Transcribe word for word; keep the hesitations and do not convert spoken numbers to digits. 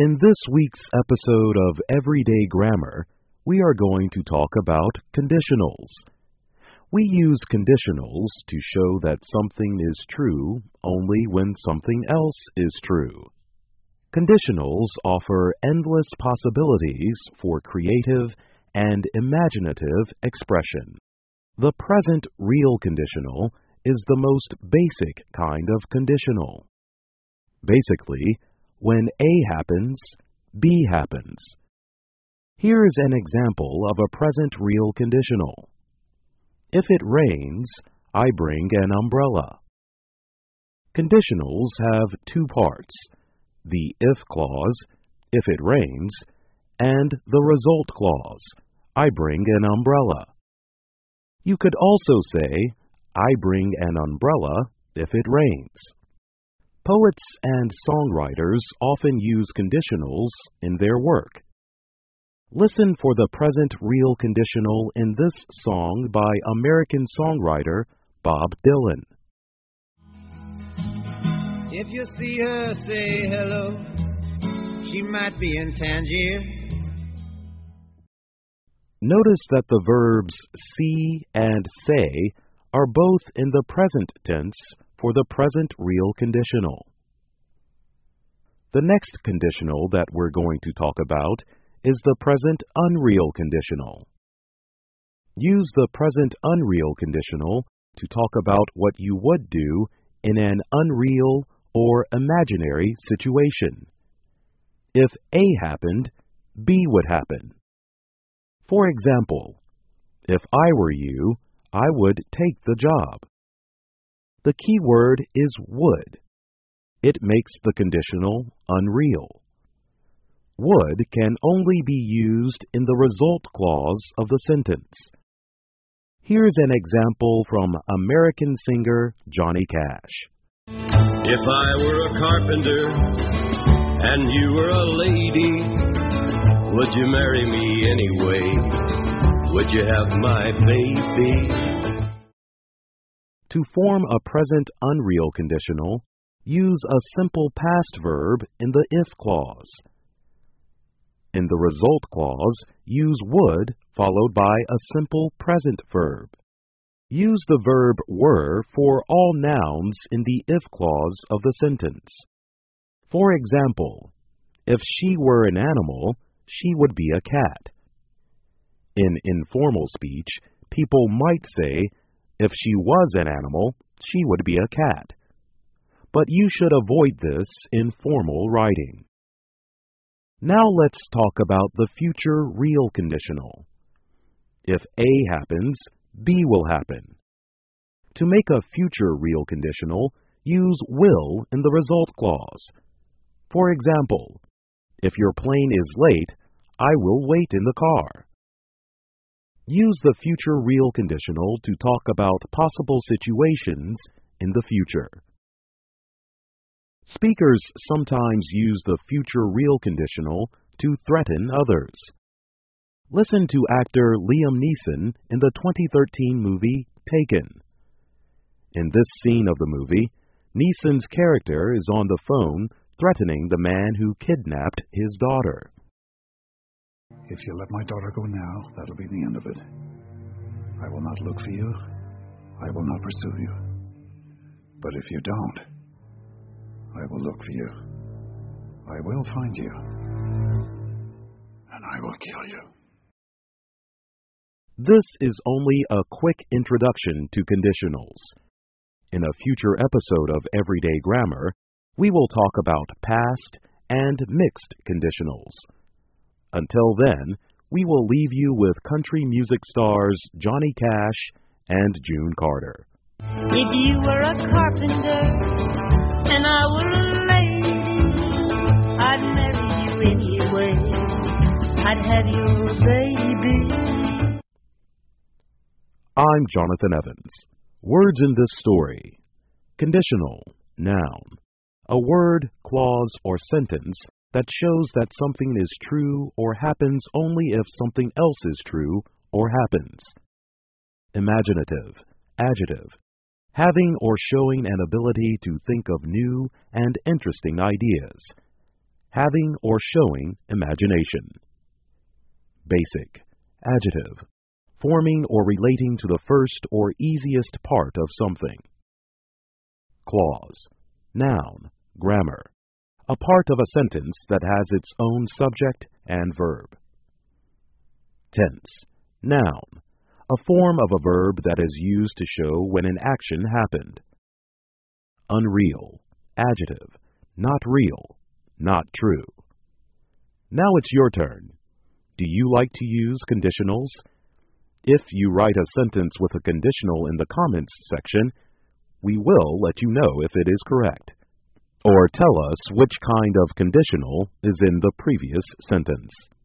In this week's episode of Everyday Grammar, we are going to talk about conditionals. We use conditionals to show that something is true only when something else is true. Conditionals offer endless possibilities for creative and imaginative expression. The present real conditional is the most basic kind of conditional. Basically, when A happens, B happens. Here is an example of a present real conditional. If it rains, I bring an umbrella. Conditionals have two parts, the if clause, if it rains, and the result clause, I bring an umbrella. You could also say, I bring an umbrella if it rains. Poets and songwriters often use conditionals in their work. Listen for the present real conditional in this song by American songwriter Bob Dylan. If you see her, say hello. She might be in Tangier. Notice that the verbs see and say are both in the present tense for the present real conditional. The next conditional that we're going to talk about is the present unreal conditional. Use the present unreal conditional to talk about what you would do in an unreal or imaginary situation. If A happened, B would happen. For example, if I were you, I would take the job. The key word is would. It makes the conditional unreal. Would can only be used in the result clause of the sentence. Here's an example from American singer Johnny Cash. If I were a carpenter and you were a lady, would you marry me anyway? Would you have my baby? To form a present unreal conditional, use a simple past verb in the if clause. In the result clause, use would followed by a simple present verb. Use the verb were for all nouns in the if clause of the sentence. For example, if she were an animal, she would be a cat. In informal speech, people might say, if she was an animal, she would be a cat. But you should avoid this in formal writing. Now let's talk about the future real conditional. If A happens, B will happen. To make a future real conditional, use will in the result clause. For example, if your plane is late, I will wait in the car. Use the future real conditional to talk about possible situations in the future. Speakers sometimes use the future real conditional to threaten others. Listen to actor Liam Neeson in the twenty thirteen movie Taken. In this scene of the movie, Neeson's character is on the phone threatening the man who kidnapped his daughter. If you let my daughter go now, that'll be the end of it. I will not look for you. I will not pursue you. But if you don't, I will look for you. I will find you. And I will kill you. This is only a quick introduction to conditionals. In a future episode of Everyday Grammar, we will talk about past and mixed conditionals. Until then, we will leave you with country music stars Johnny Cash and June Carter. If you were a carpenter and I were a lady, I'd marry you anyway. I'd have your baby. I'm Jonathan Evans. Words in this story. Conditional, noun. A word, clause, or sentence that shows that something is true or happens only if something else is true or happens. Imaginative, adjective. Having or showing an ability to think of new and interesting ideas. having or showing imagination. Basic, adjective, forming or relating to the first or easiest part of something. Clause, noun, grammar, a part of a sentence that has its own subject and verb. Tense, noun, a form of a verb that is used to show when an action happened. Unreal, adjective, not real, not true. Now it's your turn. Do you like to use conditionals? If you write a sentence with a conditional in the comments section, we will let you know if it is correct. Or tell us which kind of conditional is in the previous sentence.